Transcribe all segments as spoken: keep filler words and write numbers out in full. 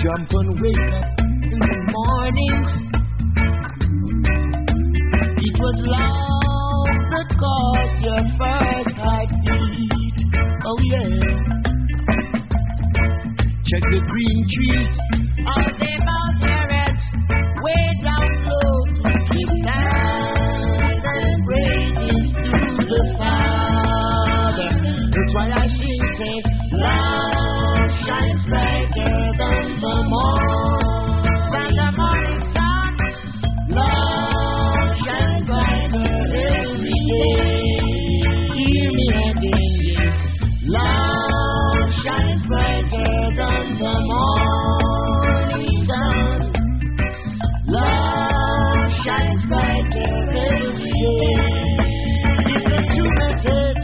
jump and wake up in the morning. It was love that caused your first heartbeat. Oh yeah. Check the green trees, all they bow their heads way down low to give thanks and praises to the Father. That's why I sing, say, love shines brighter than the morn, than the morning sun. Love shines brighter every day. Hear me again, yes. Love shines brighter than the morning sun. Love shines brighter every day. It's a true message.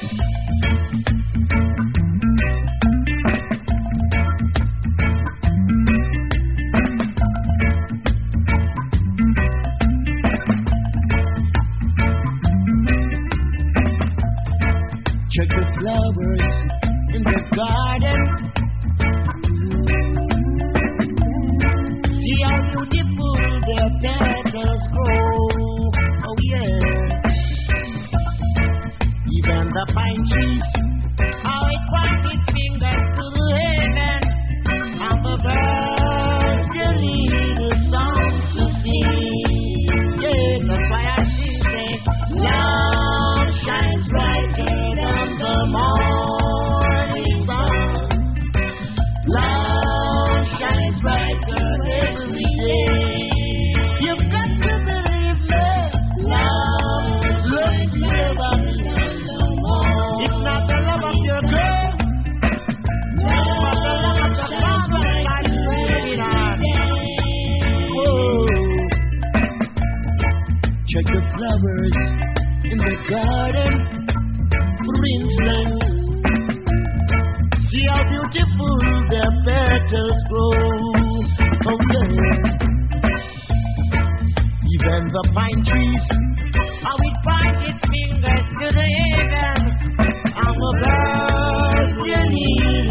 Check the flowers in the garden. See how beautiful their petals grow. Oh yeah. Even the pine trees, how it points its fingers to the heaven, and the birds they need a song to sing. Yeah, that's why I sing, say, love shines brighter than the morning sun. Love shines brighter every day. You've got to believe me. Love looks never beyond the wall. It's not the love of your girl. No, but the love of the Father like raining on. Whoa. Check the flowers in the garden, for instance. See how beautiful their petals grow. Oh yeah. Even the pine trees, how it points its fingers to the heaven, and the birds they need